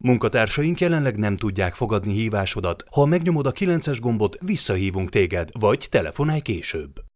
Munkatársaink jelenleg nem tudják fogadni hívásodat. Ha megnyomod a 9-es gombot, visszahívunk téged, vagy telefonálj később.